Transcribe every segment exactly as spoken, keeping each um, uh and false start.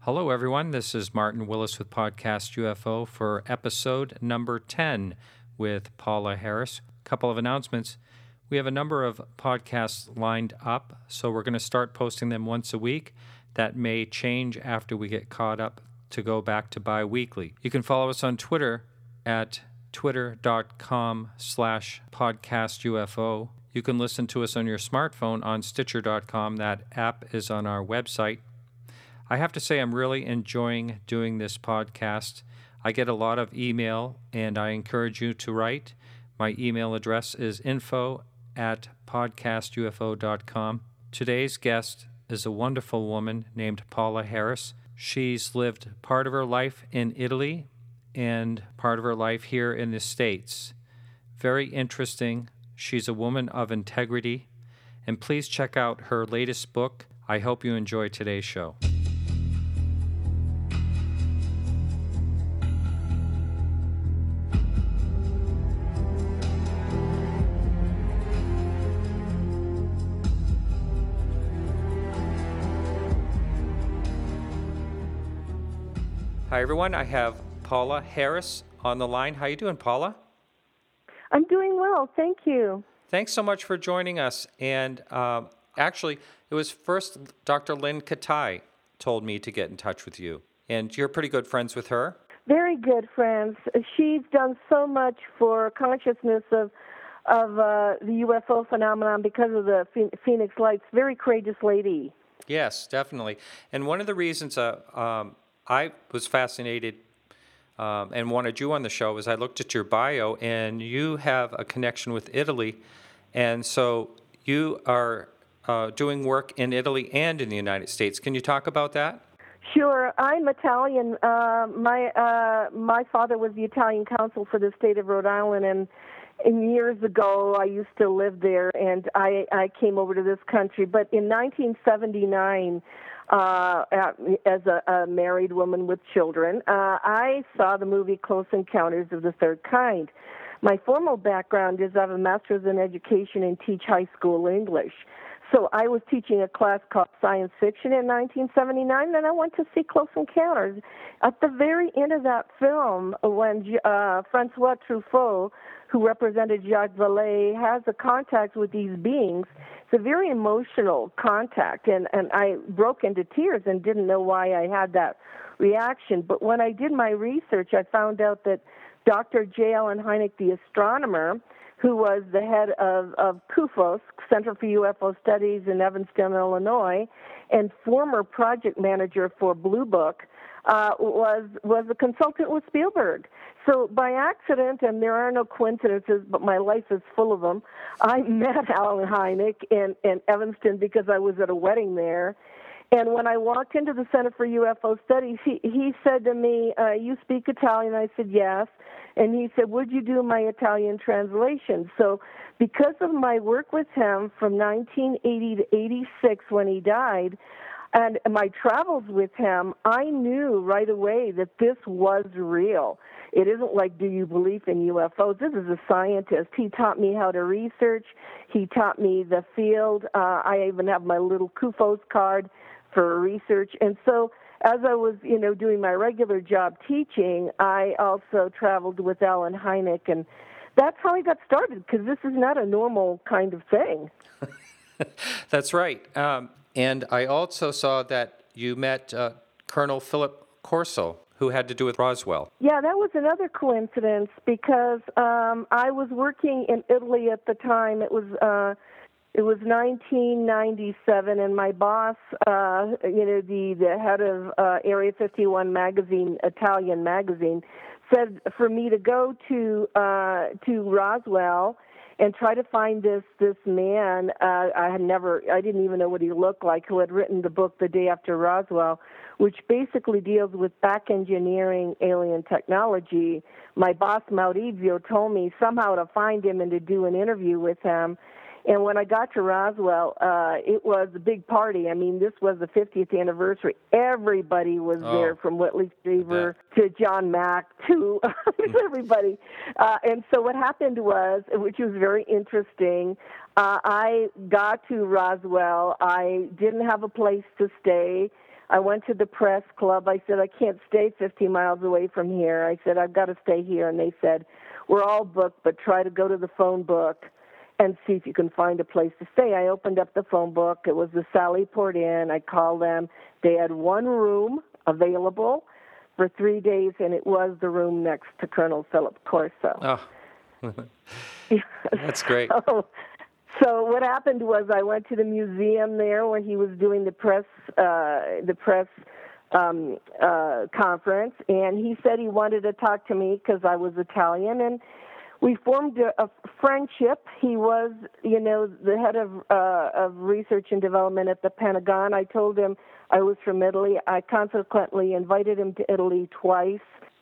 Hello, everyone. This is Martin Willis with Podcast U F O for episode number ten with Paula Harris. A couple of announcements. We have a number of podcasts lined up, so we're going to start posting them once a week. That may change after we get caught up to go back to bi-weekly. You can follow us on Twitter at twitter.com slash podcastufo. You can listen to us on your smartphone on stitcher dot com. That app is on our website. I have to say I'm really enjoying doing this podcast. I get a lot of email, and I encourage you to write. My email address is info at podcastufo dot com. Today's guest is a wonderful woman named Paula Harris. She's lived part of her life in Italy and part of her life here in the States. Very interesting. She's a woman of integrity. And please check out her latest book. I hope you enjoy today's show. Hi, everyone. I have Paula Harris on the line. How you doing, Paula? I'm doing well, thank you. Thanks so much for joining us. And um, actually, it was first Doctor Lynn Katai told me to get in touch with you. And you're pretty good friends with her? Very good friends. She's done so much for consciousness of of uh, the U F O phenomenon because of the Phoenix Lights. Very courageous lady. Yes, definitely. And one of the reasons uh, um, I was fascinated um, and wanted you on the show is I looked at your bio, and you have a connection with Italy, and so you are uh, doing work in Italy and in the United States. Can you talk about that? Sure. I'm Italian. Uh, my uh, my father was the Italian consul for the state of Rhode Island, and, and years ago I used to live there, and I, I came over to this country. But in nineteen seventy-nine, Uh, as a, a married woman with children, uh, I saw the movie Close Encounters of the Third Kind. My formal background is I have a master's in education and teach high school English. So I was teaching a class called Science Fiction in nineteen seventy-nine, and I went to see Close Encounters. At the very end of that film, when uh, Francois Truffaut, who represented Jacques Vallée, has a contact with these beings, it's a very emotional contact, and, and I broke into tears and didn't know why I had that reaction. But when I did my research, I found out that Doctor J. Allen Hynek, the astronomer, who was the head of, of C U F O S, Center for U F O Studies in Evanston, Illinois, and former project manager for Blue Book, uh, was was a consultant with Spielberg. So by accident, and there are no coincidences, but my life is full of them, I met Allen Hynek in, in Evanston because I was at a wedding there. And when I walked into the Center for U F O Studies, he, he said to me, uh, you speak Italian? I said, yes. And he said, would you do my Italian translation? So because of my work with him from nineteen eighty to eighty-six when he died, and my travels with him, I knew right away that this was real. It isn't like, do you believe in U F Os? This is a scientist. He taught me how to research. He taught me the field. Uh, I even have my little C U F O S card for research. And so as I was, you know, doing my regular job teaching, I also traveled with Allen Hynek, and that's how I got started, because this is not a normal kind of thing. That's right. Um, and I also saw that you met uh, Colonel Philip Corso, who had to do with Roswell. Yeah, that was another coincidence, because um, I was working in Italy at the time. It was uh, it was nineteen ninety-seven, and my boss, uh, you know, the, the head of uh, Area fifty-one magazine, Italian magazine, said for me to go to uh, to Roswell and try to find this this man. Uh, I had never, I didn't even know what he looked like, who had written the book The Day After Roswell, which basically deals with back engineering alien technology. My boss, Maurizio, told me somehow to find him and to do an interview with him. And when I got to Roswell, uh, it was a big party. I mean, this was the fiftieth anniversary. Everybody was oh, there, from Whitley Strieber to John Mack to everybody. Uh, and so what happened was, which was very interesting, uh, I got to Roswell. I didn't have a place to stay. I went to the press club. I said, I can't stay fifty miles away from here. I said, I've got to stay here. And they said, we're all booked, but try to go to the phone book and see if you can find a place to stay. I opened up the phone book. It was the Sallyport Inn. I called them. They had one room available for three days, and it was the room next to Colonel Philip Corso. Oh, that's great. so, so what happened was I went to the museum there where he was doing the press, uh, the press um, uh, conference, and he said he wanted to talk to me because I was Italian, and we formed a, a friendship. He was, you know, the head of uh, of research and development at the Pentagon. I told him I was from Italy. I consequently invited him to Italy twice.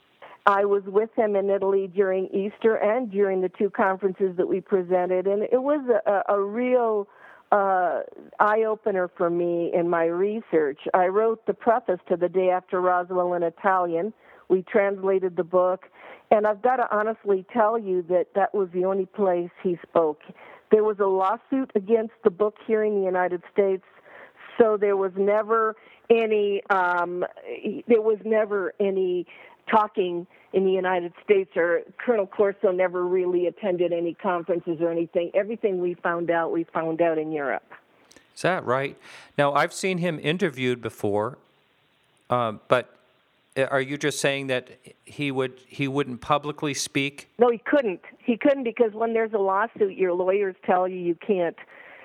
I was with him in Italy during Easter and during the two conferences that we presented, and it was a, a real uh, eye-opener for me in my research. I wrote the preface to The Day After Roswell in Italian. We translated the book, and I've got to honestly tell you that that was the only place he spoke. There was a lawsuit against the book here in the United States, so there was never any um, there was never any talking in the United States, or Colonel Corso never really attended any conferences or anything. Everything we found out, we found out in Europe. Is that right? Now, I've seen him interviewed before, uh, but are you just saying that he would he wouldn't publicly speak? No, he couldn't. He couldn't because when there's a lawsuit, your lawyers tell you you can't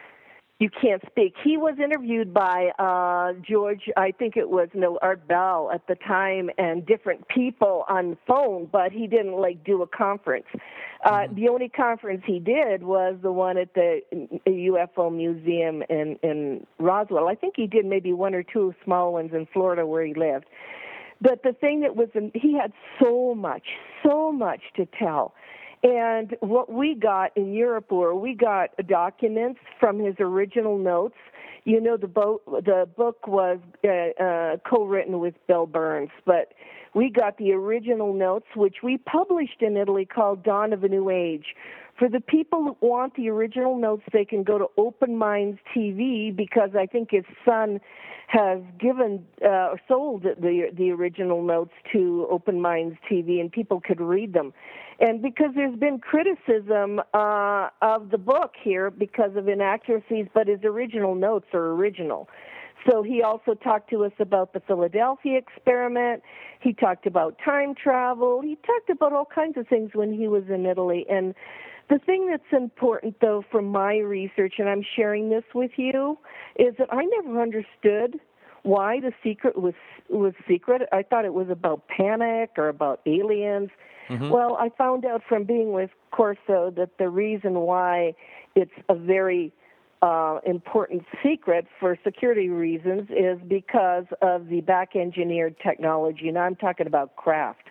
you can't speak. He was interviewed by uh, George, I think it was no Art Bell at the time, and different people on the phone, but he didn't like do a conference. Uh, mm-hmm. The only conference he did was the one at the U F O Museum in, in Roswell. I think he did maybe one or two small ones in Florida where he lived. But the thing that was, he had so much, so much to tell. And what we got in Europe were, we got documents from his original notes. You know, the, bo- the book was uh, uh, co-written with Bill Burns, but we got the original notes, which we published in Italy, called Dawn of a New Age. For the people who want the original notes, they can go to Open Minds T V, because I think his son has given uh, or sold the the original notes to Open Minds T V, and people could read them. And because there's been criticism uh, of the book here because of inaccuracies, but his original notes are original. So he also talked to us about the Philadelphia experiment. He talked about time travel. He talked about all kinds of things when he was in Italy. And the thing that's important, though, from my research, and I'm sharing this with you, is that I never understood why the secret was was secret. I thought it was about panic or about aliens. Mm-hmm. Well, I found out from being with Corso that the reason why it's a very uh, important secret for security reasons is because of the back-engineered technology, and I'm talking about craft.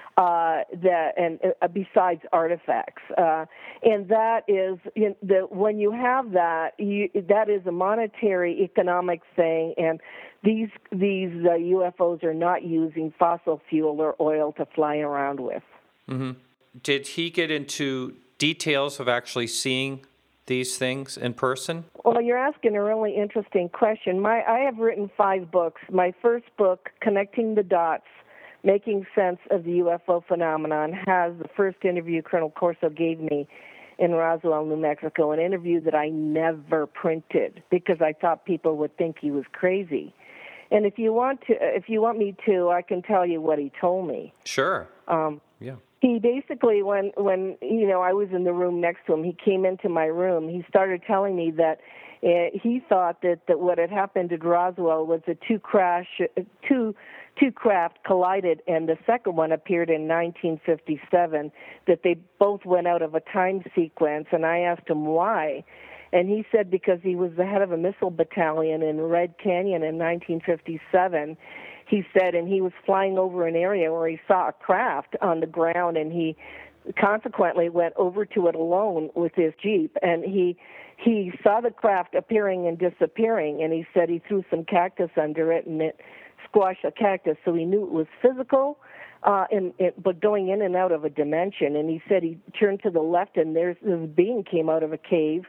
Uh, that and uh, besides artifacts, uh, and that is you know, the when you have that, you, that is a monetary economic thing, and these these uh, U F Os are not using fossil fuel or oil to fly around with. Mm-hmm. Did he get into details of actually seeing these things in person? Well, you're asking a really interesting question. My I have written five books. My first book, Connecting the Dots, Making Sense of the U F O Phenomenon, has the first interview Colonel Corso gave me in Roswell, New Mexico, an interview that I never printed because I thought people would think he was crazy. And if you want to, if you want me to, I can tell you what he told me. Sure. Um, yeah. He basically, when when you know I was in the room next to him, he came into my room. He started telling me that uh, he thought that, that what had happened at Roswell was that two crash, two two craft collided, and the second one appeared in nineteen fifty-seven. That they both went out of a time sequence, and I asked him why. And he said because he was the head of a missile battalion in Red Canyon in nineteen fifty-seven. He said, and he was flying over an area where he saw a craft on the ground, and he consequently went over to it alone with his Jeep, and he he saw the craft appearing and disappearing, and he said he threw some cactus under it, and it squashed a cactus, so he knew it was physical, uh, and it, but going in and out of a dimension. And he said he turned to the left, and there's this being came out of a cave.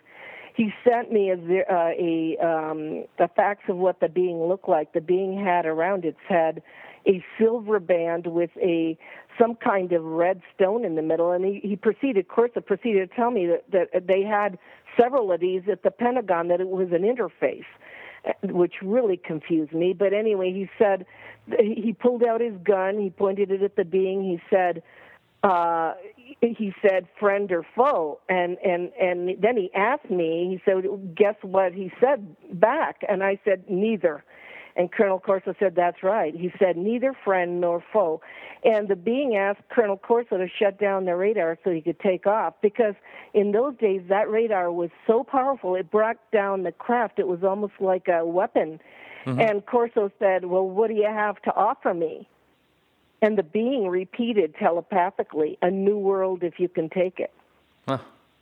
he sent me a, uh, a um, the facts of what the being looked like. The being had around its head a silver band with a some kind of red stone in the middle, and he, he proceeded, Corso proceeded to tell me that, that they had several of these at the Pentagon, that it was an interface, which really confused me. But anyway, he said, he pulled out his gun, he pointed it at the being, he said, uh, he said, friend or foe, and, and, and then he asked me, he said, guess what he said back? And I said, neither. And Colonel Corso said, that's right. He said, neither friend nor foe. And the being asked Colonel Corso to shut down the radar so he could take off, because in those days that radar was so powerful, it brought down the craft. It was almost like a weapon. Mm-hmm. And Corso said, well, what do you have to offer me? And the being repeated telepathically, a new world if you can take it. Huh.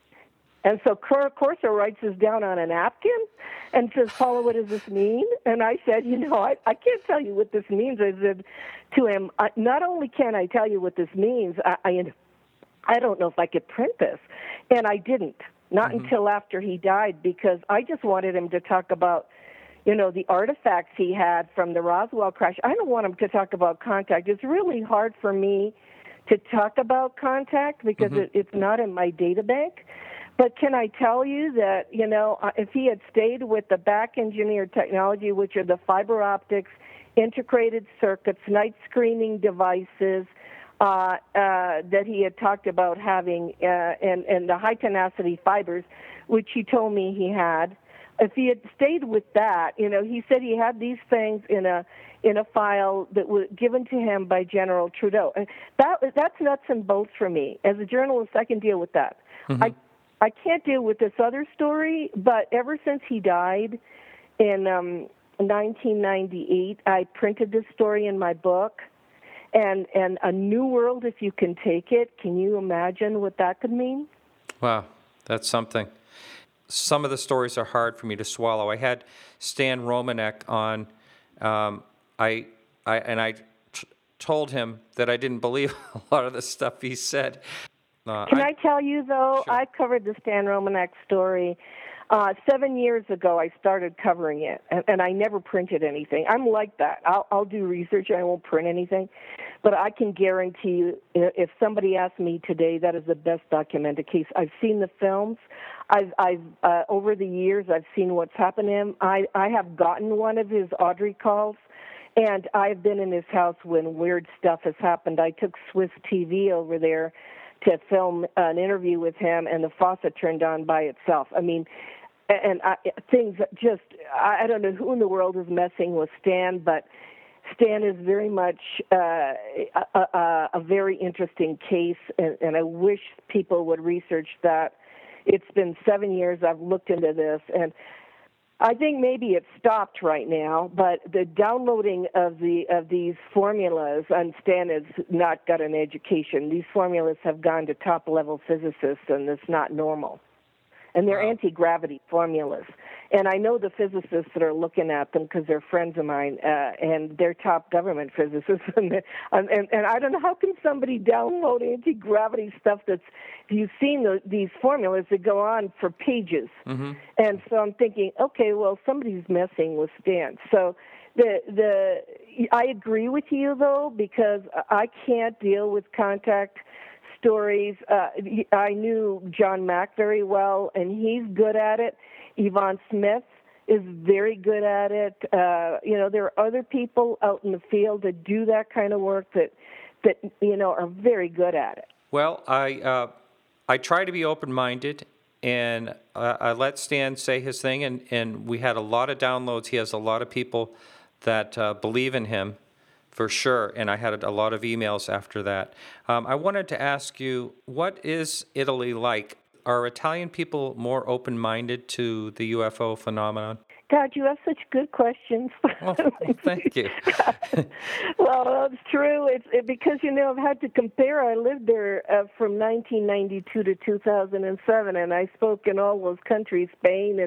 And so Corso writes this down on a napkin and says, Paula, what does this mean? And I said, you know, I, I can't tell you what this means. I said to him, I, not only can I tell you what this means, I, I, I don't know if I could print this. And I didn't, not mm-hmm. until after he died, because I just wanted him to talk about, you know, the artifacts he had from the Roswell crash. I don't want him to talk about contact. It's really hard for me to talk about contact because mm-hmm. it, it's not in my data bank. But can I tell you that, you know, if he had stayed with the back-engineered technology, which are the fiber optics, integrated circuits, night screening devices, uh, uh, that he had talked about having, uh, and, and the high-tenacity fibers, which he told me he had, if he had stayed with that, you know, he said he had these things in a in a file that was given to him by General Trudeau. And that that's nuts and bolts for me. As a journalist, I can deal with that. Mm-hmm. I I can't deal with this other story, but ever since he died in um, nineteen ninety-eight, I printed this story in my book, and, and A New World, if you can take it. Can you imagine what that could mean? Wow, that's something. Some of the stories are hard for me to swallow. I had Stan Romanek on, um, I, I and I t- told him that I didn't believe a lot of the stuff he said. Uh, Can I, I tell you, though, sure. I covered the Stan Romanek story. Uh, seven years ago, I started covering it, and, and I never printed anything. I'm like that. I'll, I'll do research, and I won't print anything. But I can guarantee you, if somebody asked me today, that is the best documented case. I've seen the films. I've, I've uh, over the years, I've seen what's happened to him. I, I have gotten one of his Audrey calls, and I've been in his house when weird stuff has happened. I took Swiss T V over there to film an interview with him, and the faucet turned on by itself. I mean, and I, things just, I don't know who in the world is messing with Stan, but Stan is very much uh, a, a, a very interesting case, and, and I wish people would research that. It's been seven years I've looked into this, and I think maybe it's stopped right now, but the downloading of the of these formulas, and Stan has not got an education. These formulas have gone to top-level physicists, and it's not normal. And they're wow. anti-gravity formulas. And I know the physicists that are looking at them because they're friends of mine, uh, and they're top government physicists. and, and, and I don't know, how can somebody download anti-gravity stuff that's, you've seen the, these formulas that go on for pages. Mm-hmm. And so I'm thinking, okay, well, somebody's messing with Stan. So the the I agree with you, though, because I can't deal with contact stories. Uh, I knew John Mack very well, and he's good at it. Yvonne Smith is very good at it. Uh, you know, there are other people out in the field that do that kind of work that, that you know, are very good at it. Well, I uh, I try to be open-minded, and uh, I let Stan say his thing, and, and we had a lot of downloads. He has a lot of people that uh, believe in him. For sure, and I had a lot of emails after that. Um, I wanted to ask you, what is Italy like? Are Italian people more open-minded to the U F O phenomenon? God, you have such good questions. Oh, thank you. Well, it's true. It's it, because, you know, I've had to compare. I lived there uh, from nineteen ninety-two to two thousand seven, and I spoke in all those countries, Spain and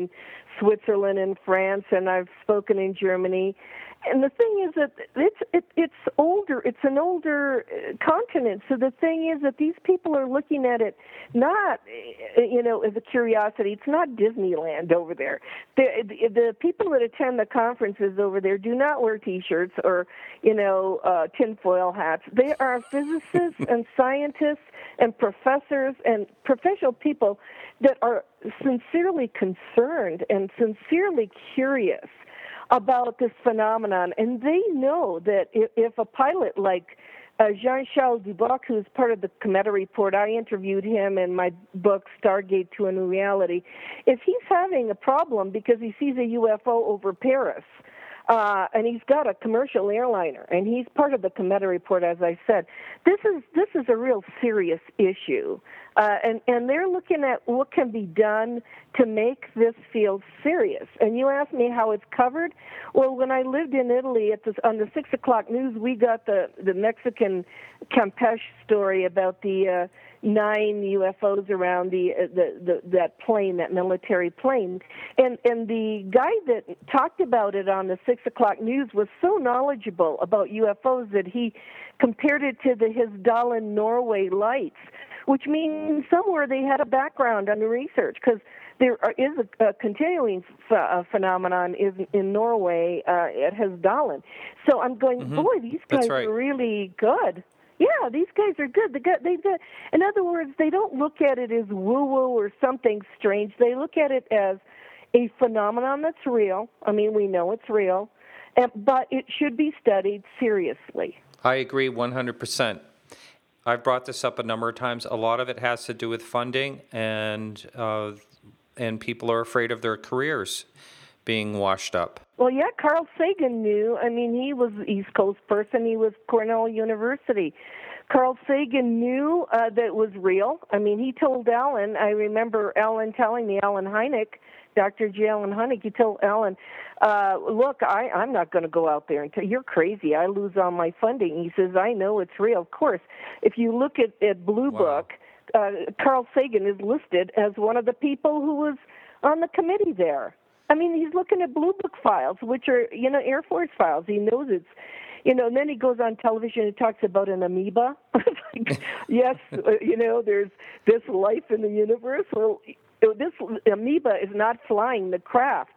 Switzerland and France, and I've spoken in Germany. And the thing is that it's it, it's older. It's an older continent. So the thing is that these people are looking at it not, you know, as a curiosity. It's not Disneyland over there. The, the, the people that attend the conferences over there do not wear T-shirts or, you know, uh, tinfoil hats. They are physicists and scientists and professors and professional people that are sincerely concerned and sincerely curious about this phenomenon, and they know that if, if a pilot like uh, Jean-Charles Duboc, who's part of the Cometa Report, I interviewed him in my book, Stargate to a New Reality, if he's having a problem because he sees a U F O over Paris, uh, and he's got a commercial airliner, and he's part of the Cometa Report, as I said, this is this is a real serious issue. Uh, and, and they're looking at what can be done to make this field serious. And you asked me how it's covered. Well, when I lived in Italy, at the, on the six o'clock news, we got the, the Mexican Campeche story about the uh, nine U F Os around the, uh, the, the that plane, that military plane. And, and the guy that talked about it on the six o'clock news was so knowledgeable about U F Os that he compared it to the Hessdalen Norway lights, which means somewhere they had a background on the research, because there are, is a, a continuing ph- uh, phenomenon is in Norway uh, at Hessdalen. So I'm going, mm-hmm. boy, these guys right. are really good. Yeah, these guys are good. They got, they, they, in other words, they don't look at it as woo-woo or something strange. They look at it as a phenomenon that's real. I mean, we know it's real, and, but it should be studied seriously. I agree one hundred percent. I've brought this up a number of times. A lot of it has to do with funding, and uh, and people are afraid of their careers being washed up. Well, yeah, Carl Sagan knew. I mean, he was an East Coast person. He was Cornell University. Carl Sagan knew uh, that it was real. I mean, he told Alan, I remember Alan telling me, Alan Hynek, Doctor J. Alan Hynek, he told Alan, uh, look, I, I'm not going to go out there and tell you're crazy. I lose all my funding. He says, I know it's real. Of course, if you look at, at Blue Wow. Book, uh, Carl Sagan is listed as one of the people who was on the committee there. I mean, he's looking at Blue Book files, which are, you know, Air Force files. He knows it's, you know, and then he goes on television and talks about an amoeba. Like, yes, you know, there's this life in the universe. Well, this amoeba is not flying the craft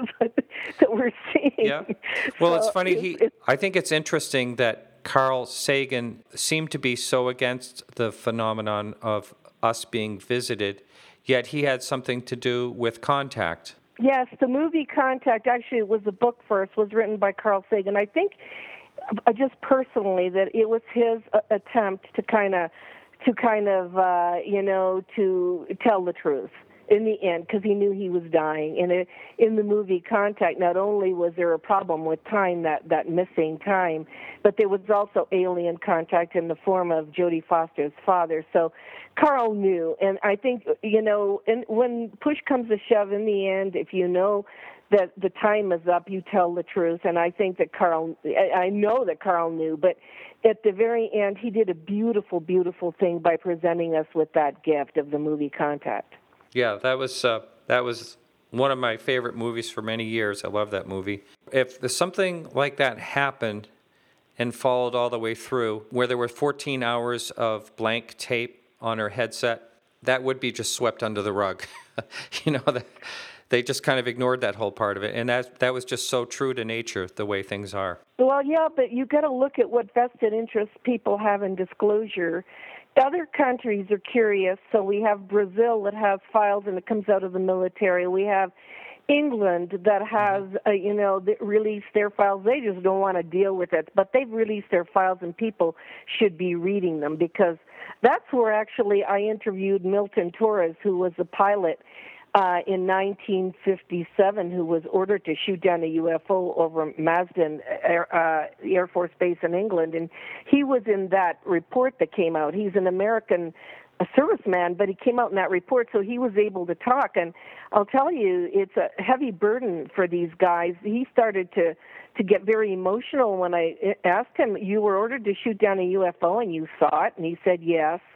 that we're seeing. Yeah. Well, so it's funny. It's, he, it's, I think it's interesting that Carl Sagan seemed to be so against the phenomenon of us being visited, yet he had something to do with Contact. Yes, the movie Contact, actually it was a book first, was written by Carl Sagan. I think, uh, just personally, that it was his uh, attempt to kind of, to kind of, uh, you know, to tell the truth in the end, because he knew he was dying. And it, in the movie Contact, not only was there a problem with time, that, that missing time, but there was also alien contact in the form of Jodie Foster's father. So Carl knew, and I think, you know, and when push comes to shove, in the end, if you know that the time is up, you tell the truth. And I think that Carl, I know that Carl knew, but at the very end, he did a beautiful, beautiful thing by presenting us with that gift of the movie Contact. Yeah, that was uh, that was one of my favorite movies for many years. I love that movie. If there's something like that happened and followed all the way through, where there were fourteen hours of blank tape on her headset, that would be just swept under the rug. you know, the, they just kind of ignored that whole part of it, and that that was just so true to nature, the way things are. Well, yeah, but you got to look at what vested interests people have in disclosure. Other countries are curious, so we have Brazil that has files and it comes out of the military. We have England that has, uh, you know, that released their files. They just don't want to deal with it, but they've released their files and people should be reading them, because that's where actually I interviewed Milton Torres, who was a pilot uh, in nineteen fifty-seven, who was ordered to shoot down a U F O over Marsden Air, uh, Air Force Base in England, and he was in that report that came out. He's an American a serviceman, but he came out in that report, so he was able to talk. And I'll tell you, it's a heavy burden for these guys. He started to, to get very emotional when I asked him, you were ordered to shoot down a U F O and you saw it? And he said yes.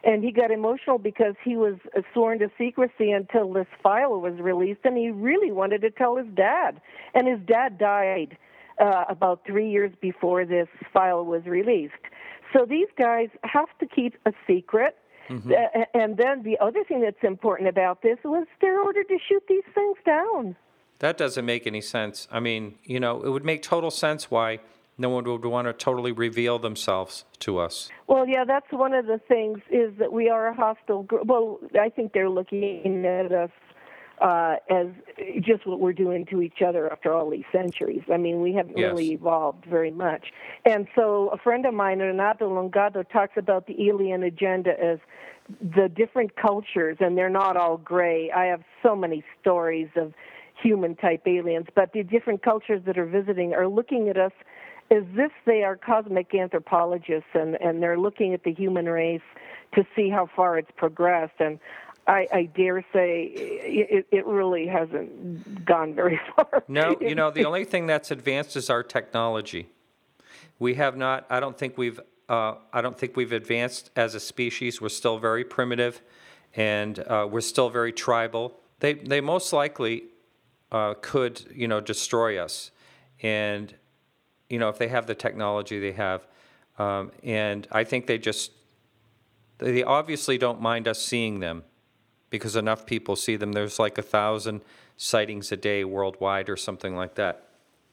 And he got emotional because he was sworn to secrecy until this file was released, and he really wanted to tell his dad. And his dad died uh, about three years before this file was released. So these guys have to keep a secret. Mm-hmm. Uh, and then the other thing that's important about this was they're ordered to shoot these things down. That doesn't make any sense. I mean, you know, it would make total sense why no one would want to totally reveal themselves to us. Well, yeah, that's one of the things, is that we are a hostile group. Well, I think they're looking at us uh, as just what we're doing to each other after all these centuries. I mean, we haven't yes. really evolved very much. And so a friend of mine, Renato Longado, talks about the alien agenda as the different cultures, and they're not all gray. I have so many stories of human-type aliens, but the different cultures that are visiting are looking at us as if they are cosmic anthropologists, and, and they're looking at the human race to see how far it's progressed. And I, I dare say it, it really hasn't gone very far. No, you know, the only thing that's advanced is our technology. We have not, I don't think we've, uh, I don't think we've advanced as a species. We're still very primitive, and uh, we're still very tribal. They, they most likely uh, could, you know, destroy us. And you know, if they have the technology they have. Um, and I think they just, they obviously don't mind us seeing them because enough people see them. There's like a thousand sightings a day worldwide or something like that.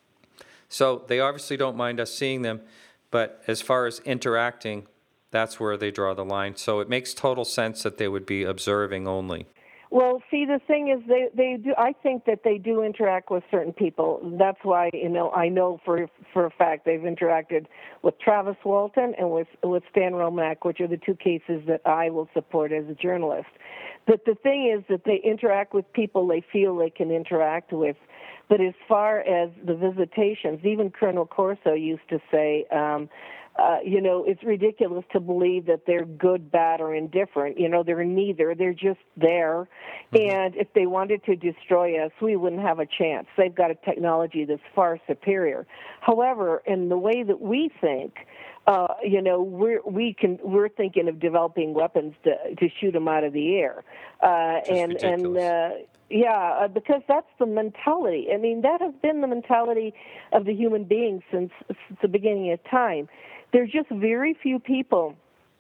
So they obviously don't mind us seeing them, but as far as interacting, that's where they draw the line. So it makes total sense that they would be observing only. Well, see, the thing is, they, they do. I think that they do interact with certain people. That's why, you know, I know for for a fact they've interacted with Travis Walton and with with Stan Romanek, which are the two cases that I will support as a journalist. But the thing is that they interact with people they feel they can interact with. But as far as the visitations, even Colonel Corso used to say, um, Uh, you know, it's ridiculous to believe that they're good, bad, or indifferent. You know, they're neither. They're just there. Mm-hmm. And if they wanted to destroy us, we wouldn't have a chance. They've got a technology that's far superior. However, in the way that we think, uh, you know, we're we can we're thinking of developing weapons to to shoot them out of the air. Uh, and ridiculous. and uh, yeah, uh, because that's the mentality. I mean, that has been the mentality of the human being since, since the beginning of time. There's just very few people,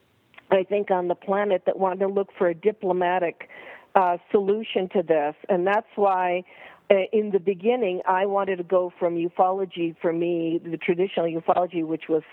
I think, on the planet that want to look for a diplomatic uh, solution to this. And that's why, uh, in the beginning, I wanted to go from ufology, for me, the traditional ufology, which was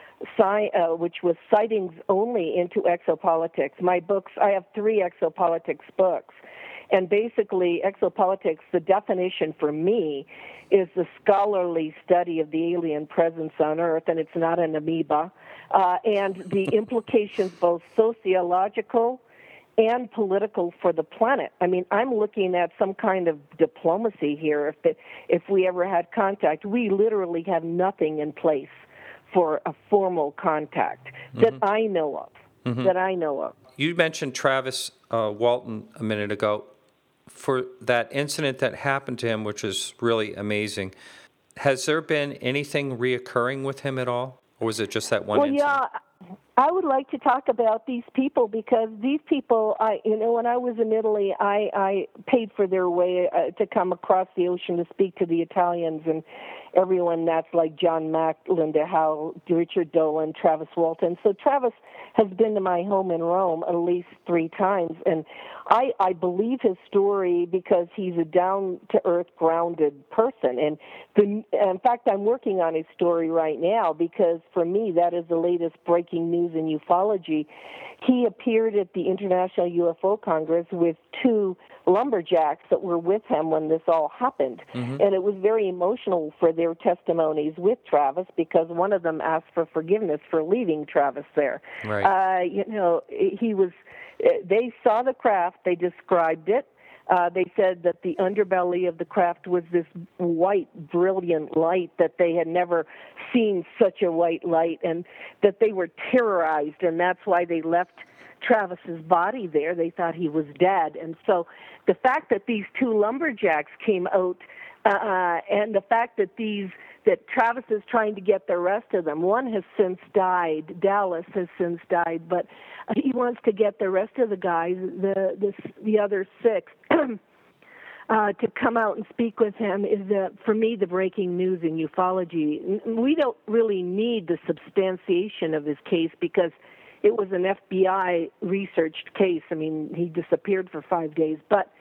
sci- uh, which was sightings only, into exopolitics. My books, I have three exopolitics books. And basically, exopolitics, the definition for me, is the scholarly study of the alien presence on Earth, and it's not an amoeba, uh, and the implications, both sociological and political, for the planet. I mean, I'm looking at some kind of diplomacy here. If the, if we ever had contact, we literally have nothing in place for a formal contact mm-hmm. that I know of. Mm-hmm. That I know of. You mentioned Travis uh, Walton a minute ago. For that incident that happened to him, which is really amazing, has there been anything reoccurring with him at all? Or was it just that one well, incident? Well, yeah, I would like to talk about these people because these people, I, you know, when I was in Italy, I, I paid for their way uh, to come across the ocean to speak to the Italians and everyone that's like John Mack, Linda Howe, Richard Dolan, Travis Walton. So Travis has been to my home in Rome at least three times, and I, I believe his story because he's a down-to-earth, grounded person. And the, in fact, I'm working on his story right now because, for me, that is the latest breaking news in ufology. He appeared at the International U F O Congress with two lumberjacks that were with him when this all happened. Mm-hmm. And it was very emotional for their testimonies with Travis because one of them asked for forgiveness for leaving Travis there. Right. Uh, you know, he was, they saw the craft, they described it. Uh, they said that the underbelly of the craft was this white, brilliant light, that they had never seen such a white light, and that they were terrorized, and that's why they left Travis's body there. They thought he was dead. And so the fact that these two lumberjacks came out, uh, and the fact that these that Travis is trying to get the rest of them. One has since died. Dallas has since died, but he wants to get the rest of the guys, the the, the other six, uh, to come out and speak with him. Is the, for me, the breaking news in ufology. We don't really need the substantiation of his case because it was an F B I researched case. I mean, he disappeared for five days, but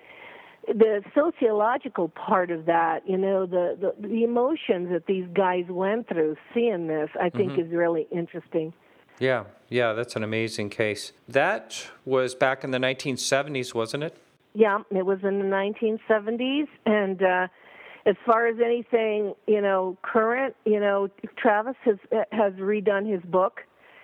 the sociological part of that, you know, the, the, the emotions that these guys went through seeing this, I think mm-hmm. is really interesting. Yeah, yeah, that's an amazing case. That was back in the nineteen seventies, wasn't it? Yeah, it was in the nineteen seventies, and uh, as far as anything, you know, current, you know, Travis has has redone his book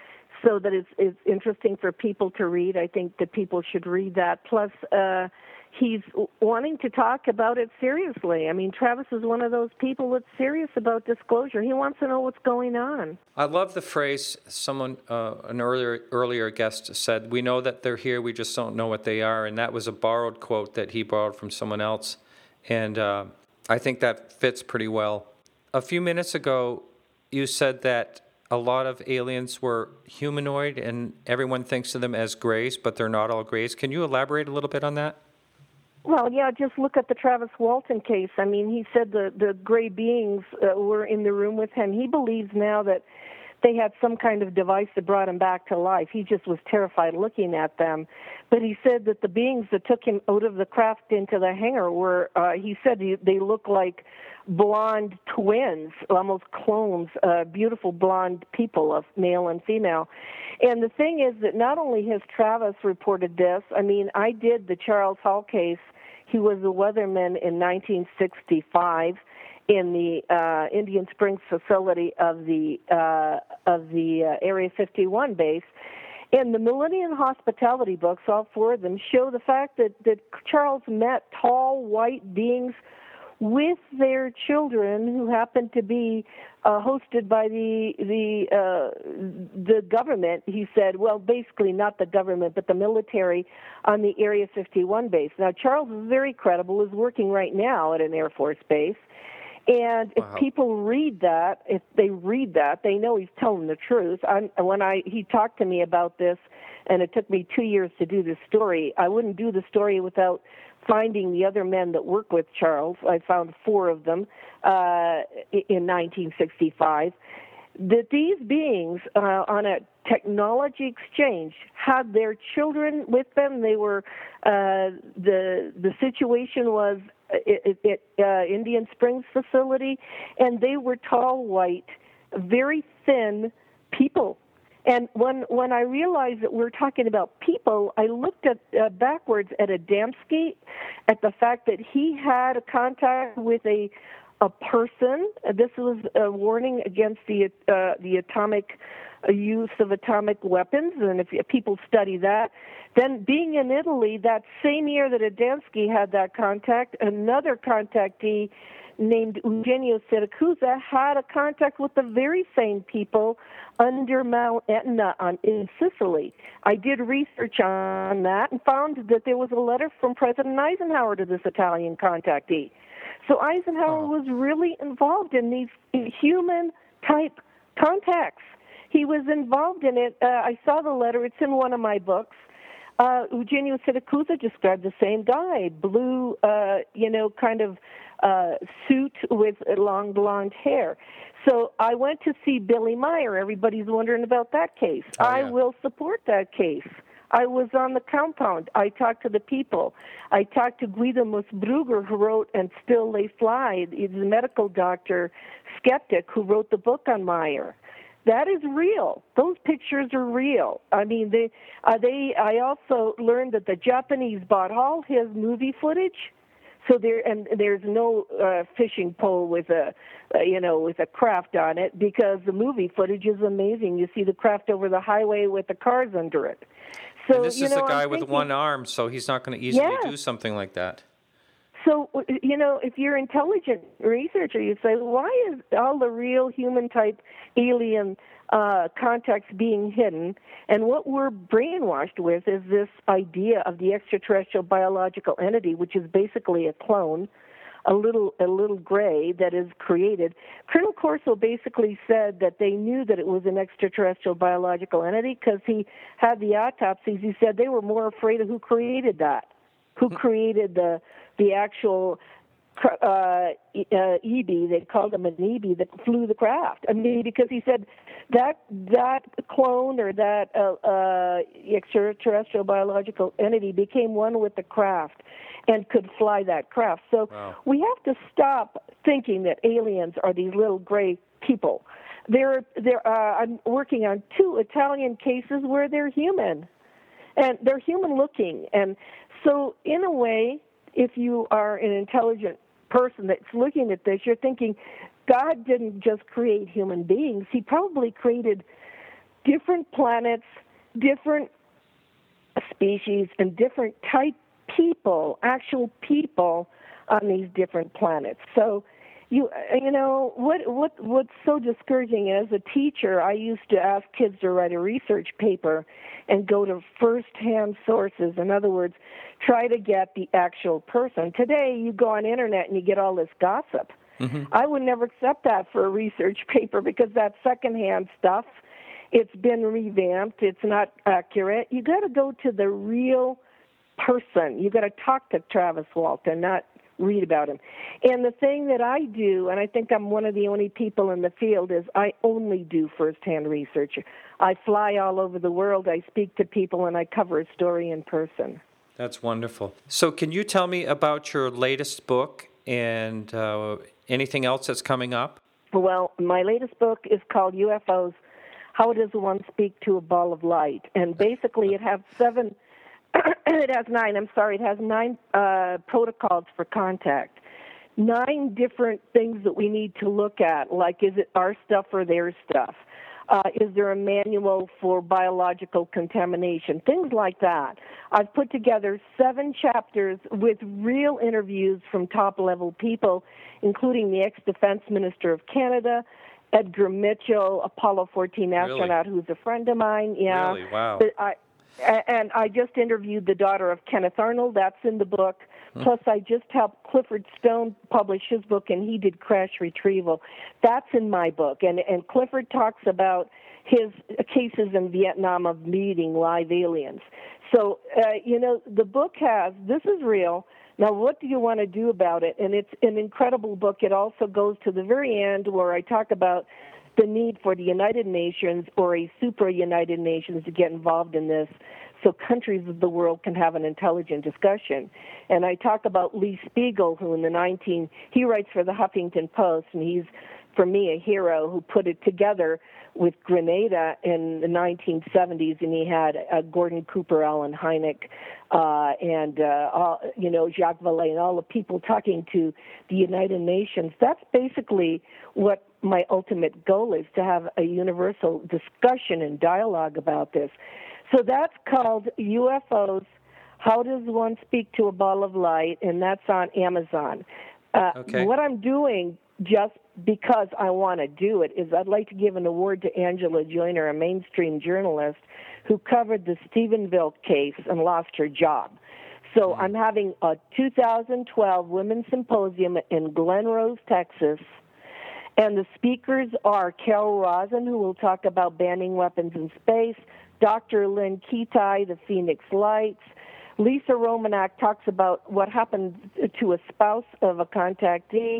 so that it's, it's interesting for people to read. I think that people should read that. Plus, uh, he's wanting to talk about it seriously. I mean, Travis is one of those people that's serious about disclosure. He wants to know what's going on. I love the phrase someone, uh, an earlier earlier guest said, "We know that they're here, we just don't know what they are." And that was a borrowed quote that he borrowed from someone else. And uh, I think that fits pretty well. A few minutes ago, you said that a lot of aliens were humanoid and everyone thinks of them as grays, but they're not all grays. Can you elaborate a little bit on that? Well, yeah, just look at the Travis Walton case. I mean, he said the, the gray beings uh, were in the room with him. He believes now that they had some kind of device that brought him back to life. He just was terrified looking at them. But he said that the beings that took him out of the craft into the hangar were, uh, he said they look like blonde twins, almost clones, uh, beautiful blonde people, of male and female. And the thing is that not only has Travis reported this, I mean, I did the Charles Hall case. He was a weatherman in nineteen sixty-five in the uh, Indian Springs facility of the uh, of the uh, Area fifty-one base. And the Millennium Hospitality books, all four of them, show the fact that, that Charles met tall white beings with their children who happened to be uh, hosted by the the uh, the government. He said, well, basically not the government, but the military on the Area fifty-one base. Now, Charles is very credible, is working right now at an Air Force base. And if wow. people read that, if they read that, they know he's telling the truth. I'm, when I he talked to me about this, and it took me two years to do this story, I wouldn't do the story without finding the other men that work with Charles. I found four of them uh, in nineteen sixty-five. That these beings uh, on a technology exchange had their children with them. They were uh, the the situation was at uh, Indian Springs facility, and they were tall, white, very thin people. And when when I realized that we're talking about people, I looked at uh, backwards at Adamski, at the fact that he had a contact with a a person. This was a warning against the uh, the atomic uh, use of atomic weapons, and if, if people study that, then being in Italy that same year that Adamski had that contact, another contactee named Eugenio Siracusa had a contact with the very same people under Mount Etna on, in Sicily. I did research on that and found that there was a letter from President Eisenhower to this Italian contactee. So Eisenhower oh. was really involved in these human-type contacts. He was involved in it. Uh, I saw the letter. It's in one of my books. Uh, Eugenio Siracusa described the same guy, blue, uh, you know, kind of uh, suit with long blonde hair. So I went to see Billy Meyer. Everybody's wondering about that case. Oh, I yeah. will support that case. I was on the compound. I talked to the people. I talked to Guido Musbrugger, who wrote And Still They Fly. He's a medical doctor, skeptic, who wrote the book on Meyer. That is real. Those pictures are real. I mean, they, uh, they. I also learned that the Japanese bought all his movie footage. So there, and there's no uh, fishing pole with a, uh, you know, with a craft on it, because the movie footage is amazing. You see the craft over the highway with the cars under it. So and this you is know, the guy I'm with thinking, one arm, so he's not going to easily yeah. do something like that. So, you know, if you're an intelligent researcher, you say, why is all the real human-type alien uh, contacts being hidden? And what we're brainwashed with is this idea of the extraterrestrial biological entity, which is basically a clone a little a little gray that is created. Colonel Corso basically said that they knew that it was an extraterrestrial biological entity because he had the autopsies. He said they were more afraid of who created that, who created the the actual uh, uh, E B. They called him an E B that flew the craft. I mean, because he said that that clone or that uh, uh, extraterrestrial biological entity became one with the craft and could fly that craft. So wow. we have to stop thinking that aliens are these little gray people. They're, they're, uh, I'm working on two Italian cases where they're human, and they're human-looking. And so in a way, if you are an intelligent person that's looking at this, you're thinking, God didn't just create human beings. He probably created different planets, different species, and different type people, actual people on these different planets. So, you you know, what what what's so discouraging as a teacher, I used to ask kids to write a research paper and go to first-hand sources. In other words, try to get the actual person. Today, you go on the internet and you get all this gossip. Mm-hmm. I would never accept that for a research paper because that's secondhand stuff. It's been revamped. It's not accurate. You got to go to the real person. You got to talk to Travis Walton, not read about him. And the thing that I do, and I think I'm one of the only people in the field, is I only do firsthand research. I fly all over the world. I speak to people, and I cover a story in person. That's wonderful. So can you tell me about your latest book and uh, anything else that's coming up? Well, my latest book is called U F Os, How Does One Speak to a Ball of Light? And basically it has seven... It has nine, I'm sorry, it has nine uh, protocols for contact. Nine different things that we need to look at, like is it our stuff or their stuff? Uh, is there a manual for biological contamination? Things like that. I've put together seven chapters with real interviews from top-level people, including the ex-defense minister of Canada, Edgar Mitchell, Apollo fourteen astronaut, really? who's a friend of mine. Yeah. Really? Wow. But I, And I just interviewed the daughter of Kenneth Arnold. That's in the book. Hmm. Plus, I just helped Clifford Stone publish his book, and he did crash retrieval. That's in my book. And, and Clifford talks about his cases in Vietnam of meeting live aliens. So, uh, you know, the book has, this is real. Now, what do you want to do about it? And it's an incredible book. It also goes to the very end where I talk about the need for the United Nations or a supra-United Nations to get involved in this so countries of the world can have an intelligent discussion. And I talk about Lee Spiegel, who in the nineteen, he writes for the Huffington Post, and he's, for me, a hero who put it together with Grenada in the nineteen seventies, and he had uh, Gordon Cooper, Alan Hynek, uh, and, uh, all, you know, Jacques Vallée, and all the people talking to the United Nations. That's basically what my ultimate goal is, to have a universal discussion and dialogue about this. So that's called U F Os, How Does One Speak to a Ball of Light, and that's on Amazon. Uh, okay. What I'm doing, just because I want to do it, is I'd like to give an award to Angela Joyner, a mainstream journalist who covered the Stephenville case and lost her job. So mm-hmm. I'm having a two thousand twelve Women's Symposium in Glen Rose, Texas, and the speakers are Carol Rosin, who will talk about banning weapons in space, Doctor Lynn Kitai, the Phoenix Lights. Lisa Romanak talks about what happened to a spouse of a contactee.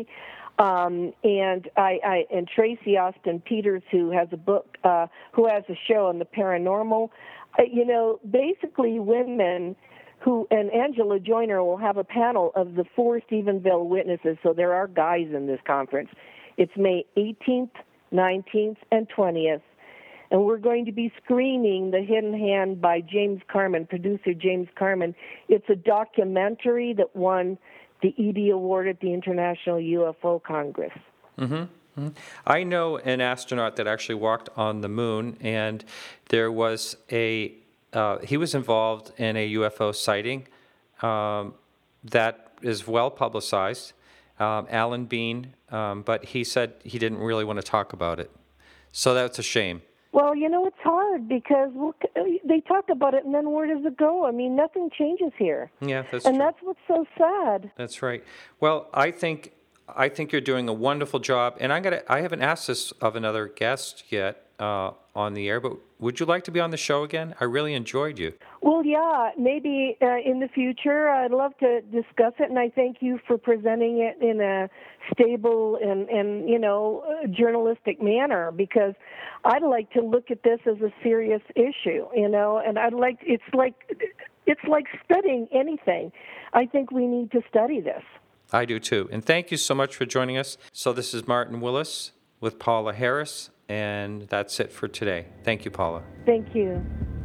Um, and I, I and Tracy Austin Peters, who has a book, uh, who has a show on the paranormal. Uh, you know, basically women who, and Angela Joyner will have a panel of the four Stephenville witnesses, so there are guys in this conference. It's May eighteenth, nineteenth, and twentieth. And we're going to be screening The Hidden Hand by James Carman, producer James Carman. It's a documentary that won the E B Award at the International U F O Congress. Mm-hmm. Mm-hmm. I know an astronaut that actually walked on the moon, and there was a, uh, he was involved in a U F O sighting um, that is well publicized, um, Alan Bean, um, but he said he didn't really want to talk about it. So that's a shame. Well, you know, it's hard because look, they talk about it, and then where does it go? I mean, nothing changes here. Yeah, that's and true. that's what's so sad. That's right. Well, I think I think you're doing a wonderful job, and I'm gonna. I haven't asked this of another guest yet uh, on the air, but would you like to be on the show again? I really enjoyed you. Well, yeah, maybe uh, in the future I'd love to discuss it, and I thank you for presenting it in a stable and, and you know, journalistic manner, because I'd like to look at this as a serious issue, you know, and I'd like, it's like, it's like studying anything. I think we need to study this. I do too. And thank you so much for joining us. So this is Martin Willis with Paula Harris, and that's it for today. Thank you, Paula. Thank you.